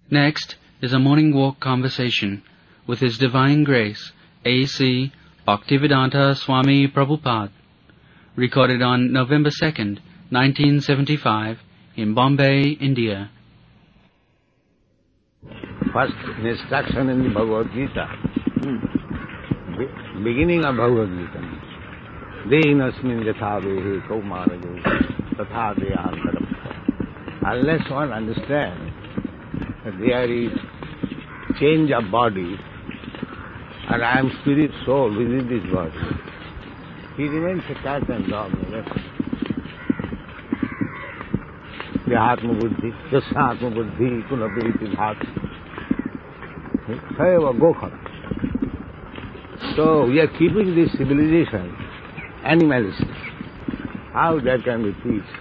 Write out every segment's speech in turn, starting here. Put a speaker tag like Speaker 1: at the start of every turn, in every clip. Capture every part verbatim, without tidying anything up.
Speaker 1: Next is a morning walk conversation with His Divine Grace, A C Bhaktivedanta Swami Prabhupada, recorded on November second, nineteen seventy-five, in Bombay, India.
Speaker 2: First instruction in the Bhagavad Gita, Be- beginning of Bhagavad Gita. Dehinasmin yatha vehe kaumarayo tatha dehantaram. Unless one understands that there is change of body and I am spirit soul within this body, he remains a cat and dog. Dehatma buddhi, jasatma buddhi, punapiriti bhat. So we are keeping this civilization animalistic. How there can be peace?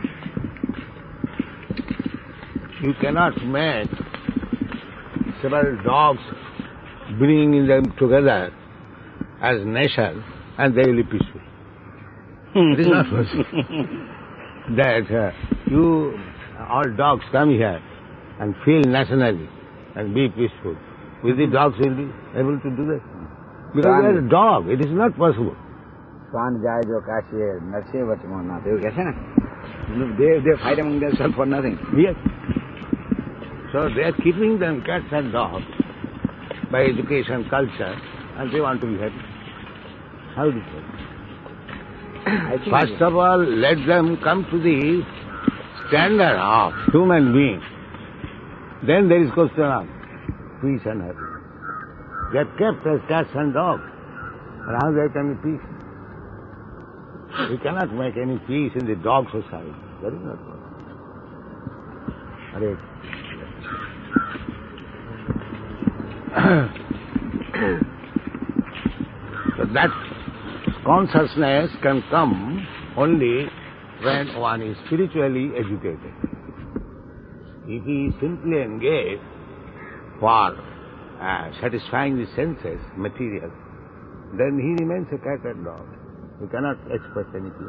Speaker 2: You cannot make several dogs, bringing them together as nation, and they will be peaceful. It is not possible. That uh, you, all dogs come here and feel nationally and be peaceful. Will the dogs will be able to do that? Because they are a dog. It is not possible.
Speaker 3: Swan jai jo kashi narse vachmana. They they fight among themselves for nothing.
Speaker 2: Yes. So they are keeping them cats and dogs by education, culture, and they want to be happy. How do you First of all, let them come to the standard of human being. Then there is question of peace and happiness. They are kept as cats and dogs. And how there can be peace? We cannot make any peace in the dog society. That is not possible. So that consciousness can come only when one is spiritually educated. If he is simply engaged for uh, satisfying the senses, material, then he remains a cat and dog. He cannot express anything.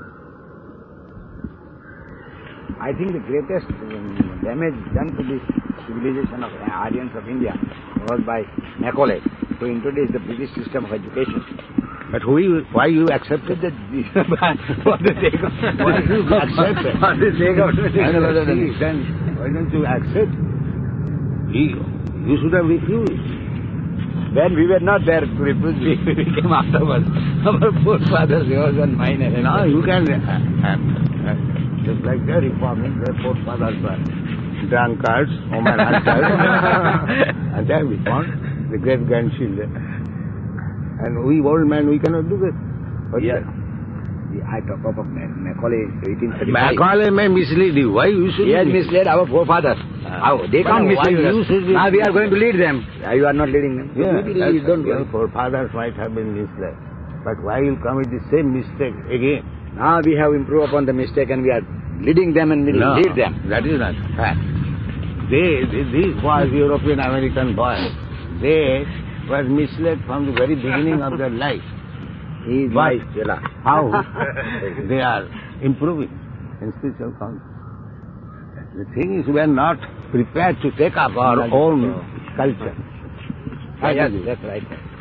Speaker 3: I think the greatest um, damage done to the civilization of uh, Aryans of India was by Macaulay, who introduced the British system of education.
Speaker 2: But who you, why you accepted
Speaker 3: it? For the sake of...
Speaker 2: Why you accept it?
Speaker 3: For the sake of...
Speaker 2: Then why don't you accept? You, you should have refused.
Speaker 3: Then we were not there to refuse. We came afterwards. Our forefathers, yours and mine. And
Speaker 2: no, you can... Uh, uh, uh, just like their reforming, their forefathers were drunkards, woman hunters, and then we found the great-grandchildren. And we old men, we cannot do that. But
Speaker 3: yeah. I talk of Macaulay, eighteen thirty-five.
Speaker 2: Macaulay may mislead you. Why you should...
Speaker 3: He has misled our forefathers. Uh, How? They can't mislead us. Now we are going to lead them. You are not leading them.
Speaker 2: Yeah,
Speaker 3: we lead, don't
Speaker 2: your forefathers might have been misled. But why you commit the same mistake again?
Speaker 3: Now we have improved upon the mistake and we are leading them and we will
Speaker 2: no,
Speaker 3: lead them.
Speaker 2: That is not fact. They, they, these boys, European American boys, they were misled from the very beginning of their life.
Speaker 3: He is
Speaker 2: but
Speaker 3: my
Speaker 2: how they are improving in spiritual consciousness. The thing is, we are not prepared to take up our
Speaker 3: that's
Speaker 2: own
Speaker 3: so.
Speaker 2: culture.
Speaker 3: Ah, yes, that's right.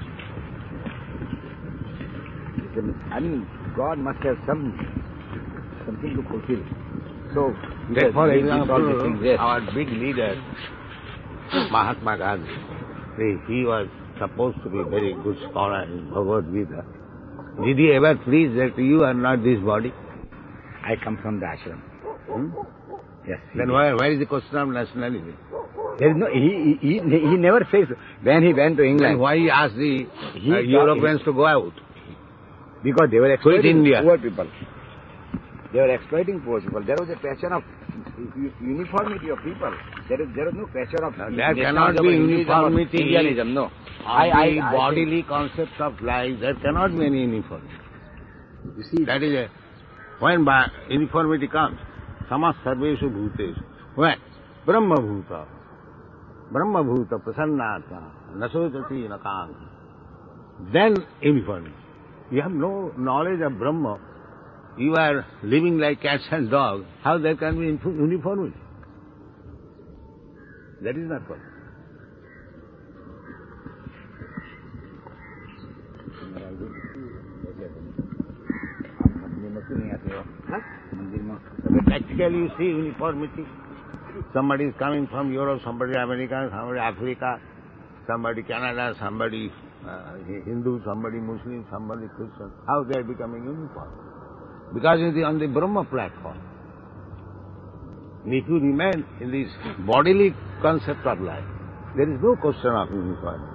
Speaker 3: I mean, God must have some something to fulfill. So,
Speaker 2: Take for example,
Speaker 3: things, yes.
Speaker 2: our big leader, Mahatma Gandhi, he was supposed to be a very good scholar in Bhagavad Gita. Did he ever preach that you are not this body?
Speaker 3: I come from the ashram.
Speaker 2: Hmm?
Speaker 3: Yes.
Speaker 2: Then where, where is the question of nationality?
Speaker 3: There is no, he, he, he, he never says, when he went to England.
Speaker 2: Then why he asked the uh, Europeans he, to go out?
Speaker 3: Because they were exploiting
Speaker 2: India.
Speaker 3: poor people. They were exploiting poor people. There was a question of uniformity of people. There is there is no question of...
Speaker 2: No, there cannot be uniformity.
Speaker 3: Indianism, no.
Speaker 2: I, I, I bodily concept of life, there cannot be any uniformity.
Speaker 3: You see,
Speaker 2: that is a... When by uniformity comes, samas sarveshu bhuteshu. When? Brahma bhuta. Brahma bhuta prasannata. Nasotati nakanga. Then uniformity. You have no knowledge of Brahma. You are living like cats and dogs. How there can be uniformity? That is not possible.
Speaker 3: वस्तु नहीं आती हो मंदिर में.
Speaker 2: Practically you see uniformity. Somebody is coming from Europe, somebody America, somebody Africa, somebody Canada, somebody uh, Hindu, somebody Muslim, somebody Christian. How they are becoming uniform? Because it is on the Brahma platform. If you remain in this bodily concept of life, there is no question of uniformity.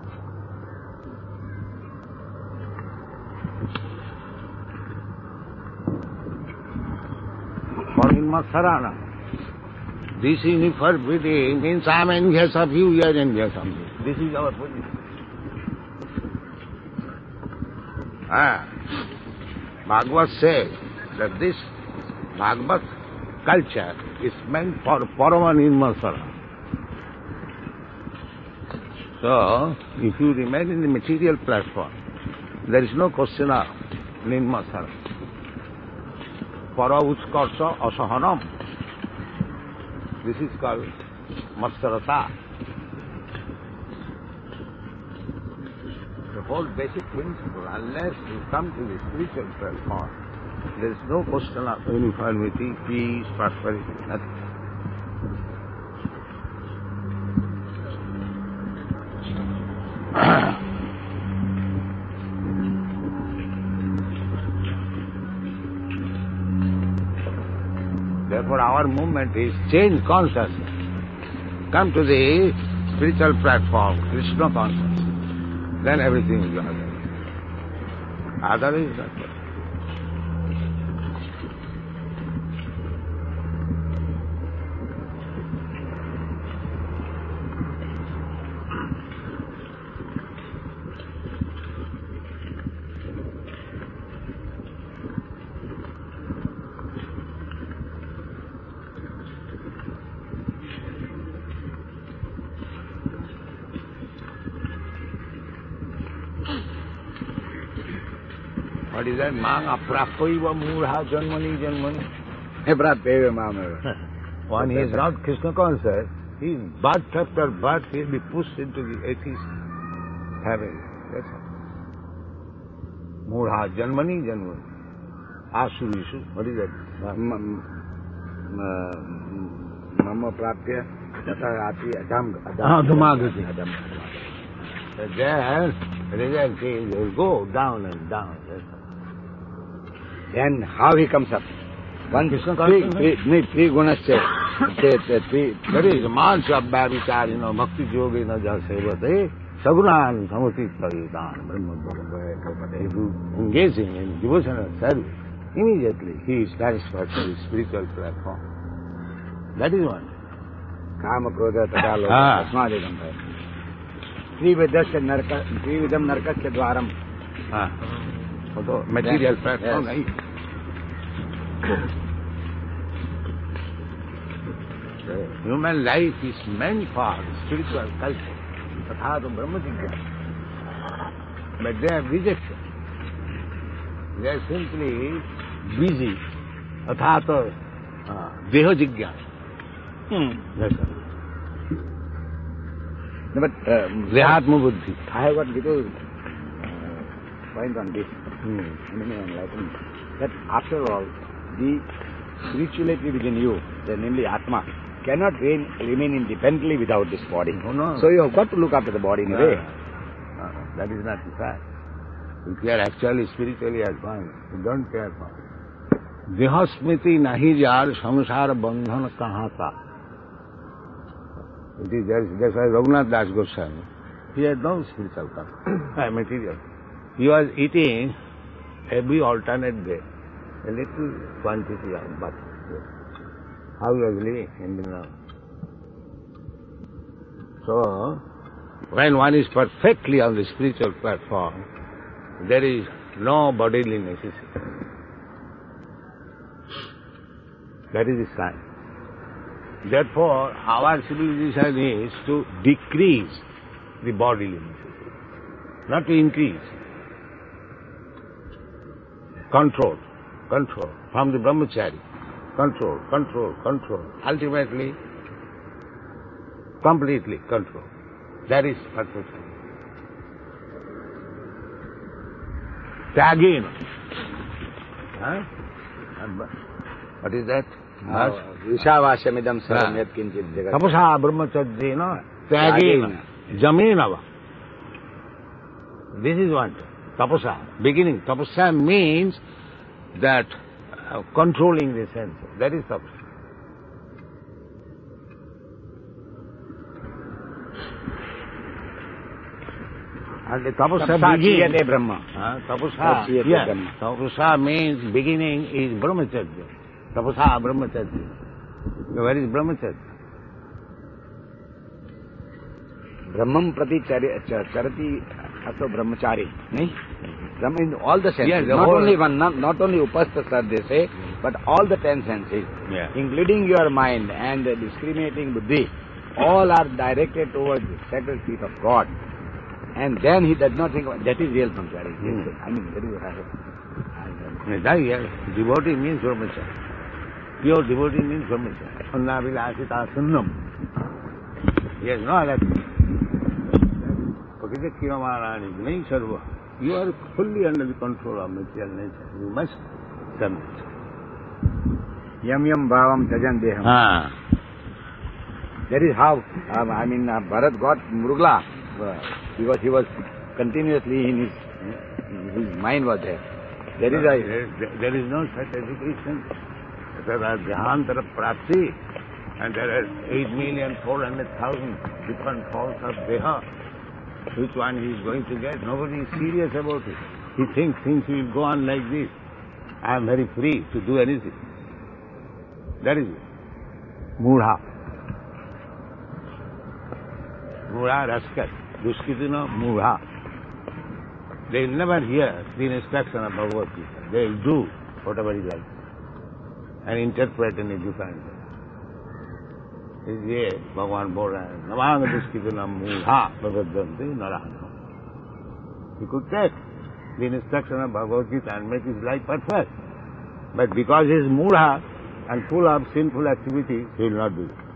Speaker 2: For in Masarana, this uniformity means I am envious of you, you are envious of me. This is our position. Ah, Bhagavad says that this Bhagavad culture is meant for Parama Nirmasara. So, if you remain in the material platform, there is no question of Nirmasara. Para Utskarsha Asahanam. This is called Masarata. The whole basic principle, unless you come to the spiritual platform, there is no question of uniformity, peace, prosperity, nothing. Therefore our movement is change consciousness. Come to the spiritual platform, Krishna consciousness. Then everything will be other. Other is not there. What is that? Mang aprapaiva murha janmani janmani.
Speaker 3: Aprapaiva mama.
Speaker 2: When he is not Krishna conscious, he is birth after birth, he will be pushed into the atheist family. That's all. Murha janmani janmani. Asurishu. What is that?
Speaker 3: Mama prapya tatharati adam
Speaker 2: adamagati. There, result is they go down and down. That's all.
Speaker 3: Then how he comes up? One three, three, three, three gunas say, three.
Speaker 2: There is a march of Bhavichar, you know, Bhakti Yogena Jasevate, Sagunan, Samati Paridan, Brahma Bhagavata. If you engage him in devotional service, immediately he is transferred to the spiritual platform. That is one.
Speaker 3: Kama Krodha Tadalo, Asmadikam. Trividasya Narka, Trividam Narkasya Dwaram.
Speaker 2: Ah. So, material platform.
Speaker 3: Yes.
Speaker 2: The human life is meant for spiritual culture. Tathata Brahma Jigyasa. But they are rejected. They are simply busy. Tathata Deha Jigyasa. That's all.
Speaker 3: No, but
Speaker 2: Dehatma Buddhi.
Speaker 3: I have got little uh, point on this.
Speaker 2: Hmm.
Speaker 3: I mean, enlightenment. That after all, the spirituality within you, the, namely Atma, cannot reign, remain independently without this body.
Speaker 2: No, no.
Speaker 3: So you have got to look after the body in a way.
Speaker 2: No, no, that is not the fact. If you are actually spiritually advanced, you don't care for it. Dehasmiti nahi jar samsara bandhan kaha ka. It is just, that's why Raghunath Das Goswami, he had no spiritual concept, material. He was eating every alternate day a little quantity of butter. How he was living in Vrindavan. So, when one is perfectly on the spiritual platform, there is no bodily necessity. That is the sign. Therefore, our civilization is to decrease the bodily necessity, not to increase. Control, control, from the brahmachari. Control, control, control. Ultimately, completely control. That is perfection. Tyagena. Huh? And what is that?
Speaker 3: Vishavashamidam saram yat kinchit jagat.
Speaker 2: Tapasa brahmacharya, tyagena, jaminava. This is what tapasa, beginning. Tapasa means that uh, controlling the senses. That is tapasa. And the tapasa begins.
Speaker 3: Tapasya Brahma.
Speaker 2: Uh, tapasa,
Speaker 3: Tapasya
Speaker 2: yes.
Speaker 3: Brahma.
Speaker 2: Tapasa means beginning is brahmacharya. Tapasa brahmacharya. Where is brahmacharya?
Speaker 3: Brahmam prati chari- ch- charati ato brahmachari. Nahi? Brahma in all the senses.
Speaker 2: Yes, the
Speaker 3: not
Speaker 2: whole-
Speaker 3: only one, not, not only upasthasar they say, but all the ten senses,
Speaker 2: Yeah.
Speaker 3: including your mind and the discriminating buddhi, all are directed towards the sacred feet of God. And then he does not think, that is real brahmachari.
Speaker 2: Hmm.
Speaker 3: I mean, that is what I have.
Speaker 2: That, yes. Devotee means brahmacharya. Pure devotee means brahmacharya. Annavilasita sunnam. Yes, no, that. You are fully under the control of material nature. You must submit.
Speaker 3: Yam yam bhavam tajan deham.
Speaker 2: Ah.
Speaker 3: That is how, um, I mean, uh, Bharat got Mrugla, uh, because he was continuously in his, his mind was there. There is a,
Speaker 2: There, there is no such education. There are Jahantara Prapti, and there are eight million four hundred thousand different forms of Deha. Which one he is going to get? Nobody is serious about it. He thinks things will go on like this. I am very free to do anything. That is it. Mudha. Mudha rascal. Duskitino Mudha. They will never hear the instruction of Bhagavad Gita. They will do whatever he likes and interpret in a different way. ये भगवान बोल रहे हैं Nawang दुष्कितुना मूढ़ा प्रबद्धन्ति नराधम. He could take the instruction of Bhagavad Gita and make his life perfect. But because he is moodha and full of sinful activities, he will not do it.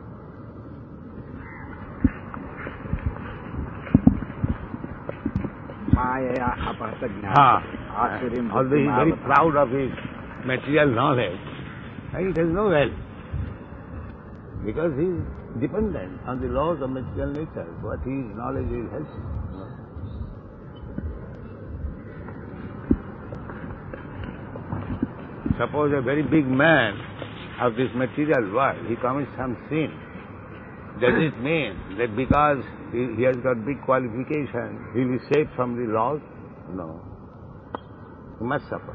Speaker 3: Maya apahata jnana.
Speaker 2: Ah,
Speaker 3: Asurim
Speaker 2: although he is very proud of his material knowledge, it has no value. Because he is dependent on the laws of material nature. What his knowledge will help him. Suppose a very big man of this material world, he commits some sin. Does it mean that because he, he has got big qualification, he will be saved from the laws? No. He must suffer.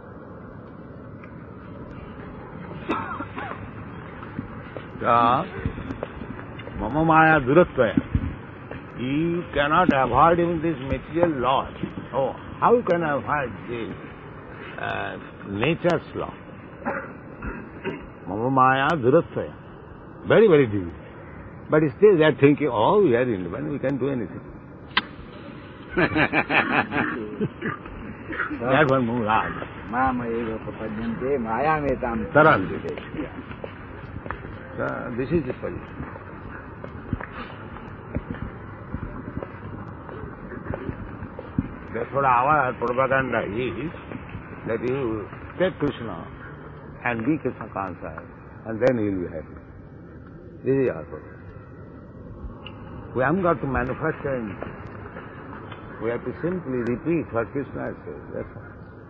Speaker 2: So, Mama Maya Duratvaya. You cannot avoid even this material laws. Oh, how can I avoid this uh, nature's law? Mama Maya Duratvaya. Very, very difficult. But still they are thinking, oh, we are independent, we can do anything. That one moves on.
Speaker 3: Mama eva papadyante maya metam
Speaker 2: Taran.
Speaker 3: taran.
Speaker 2: So, this is the position. Therefore, our propaganda is that you take Krishna and be Krishna conscious, and then you will be happy. This is our propaganda. We haven't got to manufacture anything. We have to simply repeat what Krishna says. That's all.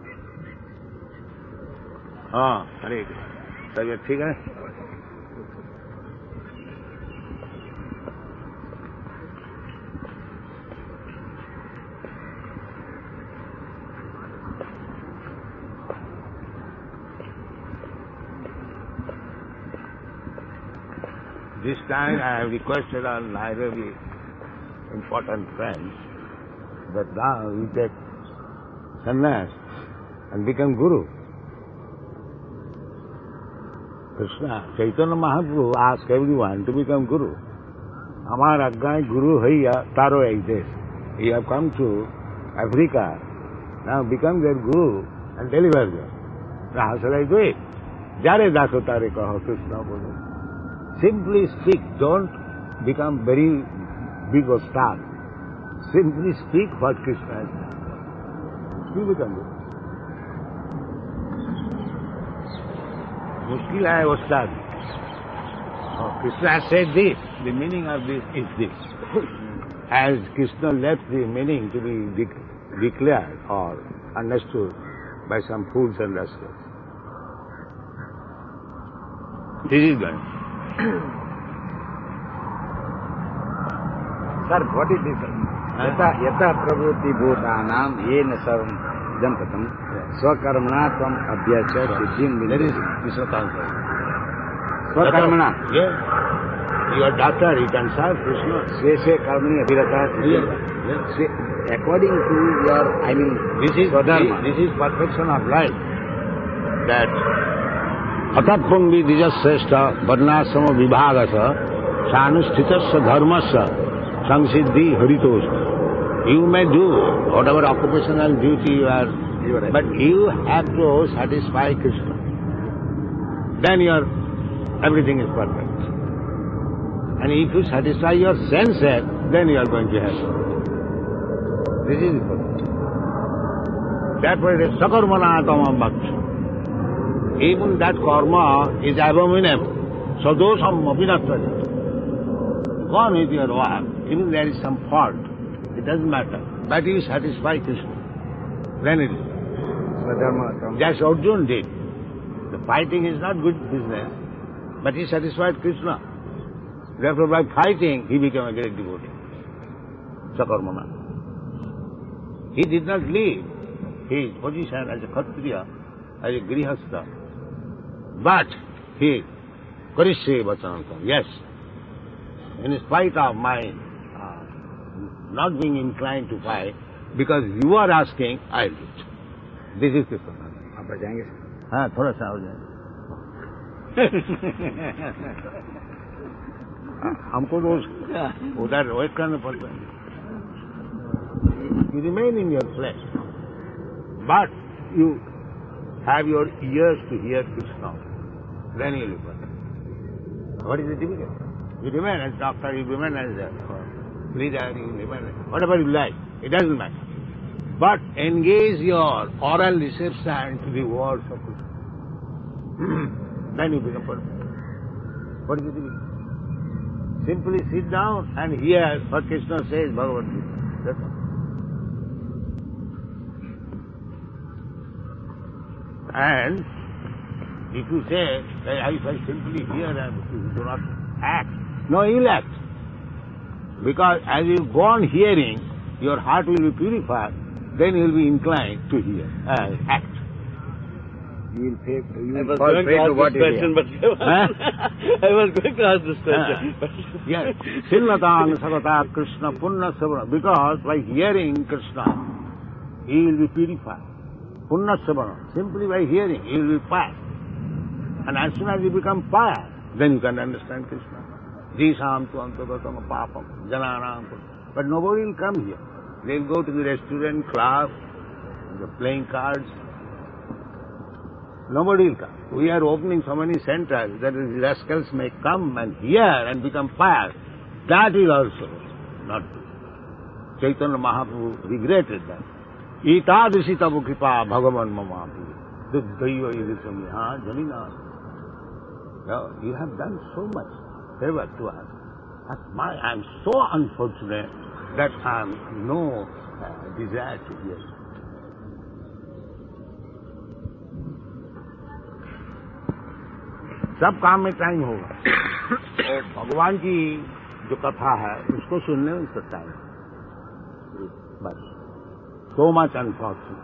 Speaker 2: हाँ, हरे कृष्ण. तबीयत ठीक है? This time I have requested our Nairobi important friends that now we take sannyas and become guru. Krishna, Chaitanya Mahaprabhu asked everyone to become guru. Amar Aggai Guru Haiya Taro Aides. You have come to Africa. Now become their guru and deliver them. Now how shall I do it? Jare daso tare kaho Krishna bolo. Simply speak. Don't become very big or star. Simply speak what Krishna has done. You become guru. मुश्किल है उस्ताद. Krishna said this, the meaning of this is this. As Krishna left the meaning to be de- declared or understood by some fools and rascals. This is going.
Speaker 3: Sir, what is this? Yata yata pravruti bhutanam yena sarvam jantatam swakarmana tvam abhyasya siddhim
Speaker 2: That is
Speaker 3: vinayati.
Speaker 2: Krishna answer.
Speaker 3: Swakarmana.
Speaker 2: Yes. Your doctor, he can serve Krishna.
Speaker 3: Sweshe karmani abhirata.
Speaker 2: Yes. Yes.
Speaker 3: Swe- According to your, I mean,
Speaker 2: This is
Speaker 3: Swadharma.
Speaker 2: this is perfection of life. That atatpumbi dijasreshta varnasama vibhagasa sanustitasya dharmasya samsiddhi haritosta. You may do whatever occupational duty you are,
Speaker 3: You are right.
Speaker 2: but you have to satisfy Krishna. Then your everything is perfect. And if you satisfy your senses, then you are going to heaven. This is the perfect. That's why it is sakarmana tamam bhakti. Even that karma is abominable. Sadosham apinatvati. Go on with your work. Even there is some fault, it doesn't matter. But you satisfy Krishna. Then it is.
Speaker 3: Swadharma tvam.
Speaker 2: That's what Arjuna did. The fighting is not good business, but he satisfied Krishna. Therefore, by fighting, he became a great devotee. Sakarmana. He did not leave his position as a Kshatriya, as a Grihastha, but he, Karishye Vachanantam, yes, in spite of my uh, not being inclined to fight, because you are asking, I'll do it. This is Krishna.
Speaker 3: आप जाएंगे?
Speaker 2: हाँ, थोड़ा सा हो जाए. हमको तो उधर वेट करना पड़ता है. You remain in your flesh, but you have your ears to hear Krishna. Then you live. What is the difficulty? You remain as doctor, you remain as a leader, you remain as whatever you like. It doesn't matter. But engage your oral reception to the words of Krishna. Then you become perfect. What is the difficulty? Simply sit down and hear what Krishna says, Bhagavad Gita. That's all. And if you say, that if I simply hear and you do not act, no, you'll act. Because as you go on hearing, your heart will be purified, then you will be inclined to hear and act.
Speaker 3: You will pay, you
Speaker 4: I
Speaker 3: will
Speaker 4: was
Speaker 3: fall
Speaker 4: going
Speaker 3: prey
Speaker 4: to
Speaker 3: to
Speaker 4: ask
Speaker 3: what
Speaker 4: this
Speaker 3: you
Speaker 4: question,
Speaker 3: hear.
Speaker 4: but
Speaker 2: Huh?
Speaker 4: I was going to ask this question. but-
Speaker 2: Yes. Silnatang Sagata Krishna Punna Savana. Because by hearing Krishna, he will be purified. Punna Savana. Simply by hearing, he will be pious. And as soon as you become pious, then you can understand Krishna. Jisam tu antagatam papam, jananam. But nobody will come here. They will go to the restaurant, club, the playing cards. Nobody will come. We are opening so many centers that the rascals may come and hear and become pious. That will also not do. Chaitanya Mahaprabhu regretted that. Itadrishi tabu kripa bhagavan mamapu. Duddhaiva idisam yaha jamina. You have done so much favor to us. But my, I am so unfortunate that I have no uh, desire to hear. सब काम में time होगा. और भगवान की जो कथा है उसको सुनने में इसका टाइम है. बस so much unfortunate.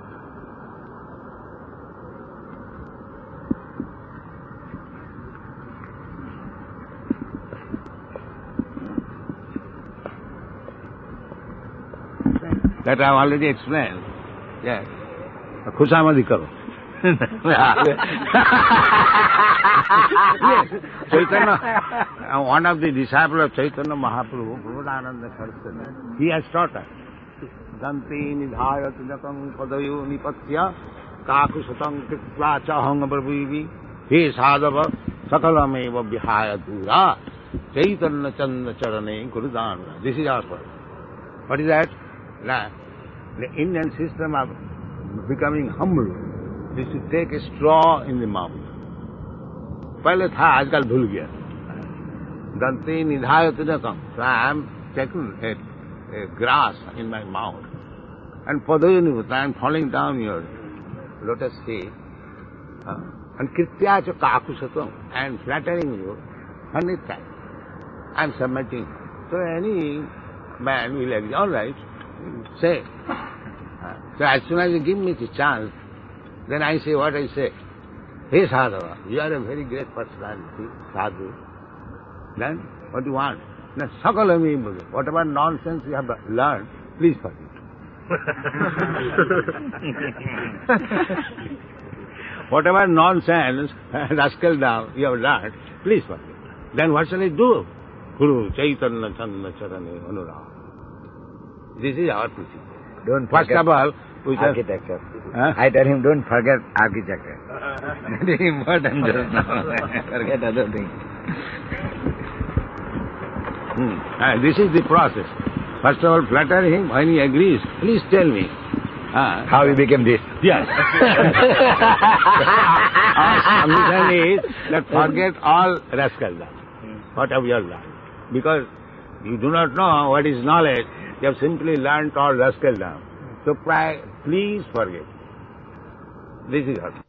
Speaker 2: That I have already explained. Yes. खुशामदी करो. Yes. Chaitanya, uh, one of the disciples of Chaitanya Mahaprabhu, Prabhupada Saraswati, he has taught us. Danti nidhaya tujakam padayo nipatya kakusatang kitva chahang prabhuvi he sadhava sakalameva vihaya dura Chaitanya chanda charane gurudana. This is our purpose. What is that? Now, the Indian system of becoming humble is to take a straw in the mouth. पहले था आजकल भूल गया. Dante nidhaya tinakam. So I am taking a, a grass in my mouth. And Padayunivata, I am falling down your lotus feet. Uh, and Krityacha kakusatam. I am flattering you. Hanitya. I am submitting. So any man will agree, all right, say. Uh, so as soon as you give me the chance, then I say what I say. Hey Sadhava, you are a very great personality, Sadhu. Then what do you want? Now, Sakalami, whatever nonsense you have learned, please forget. Whatever nonsense, rascal down, you have learned, please forget. Then what shall I do? Guru Chaitanya Chandra Charane Anurag. This is our teaching.
Speaker 3: Don't
Speaker 2: First
Speaker 3: forget
Speaker 2: of all, we
Speaker 3: architecture.
Speaker 2: Huh?
Speaker 3: I tell him, don't forget architecture. That is important just now. Forget other things.
Speaker 2: Hmm. Uh, this is the process. First of all, flatter him. When he agrees, please tell me. Uh,
Speaker 3: How you became this?
Speaker 2: Yes. Our submission is that forget all rascal, whatever you have learned. Because you do not know what is knowledge, you have simply learned all rascal down. So please forget. This is all.